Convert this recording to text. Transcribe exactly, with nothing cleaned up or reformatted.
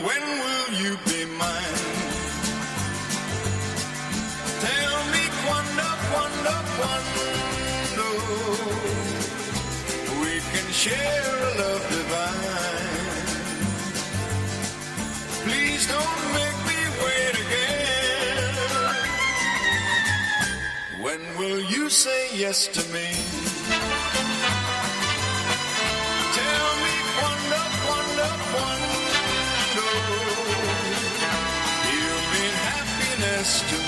when will you be mine? Tell me quando, quando, quando we can share a love divine. Please don't make me wait again. When will you say yes to me? Tell me quando, quando, quando you mean happiness to me.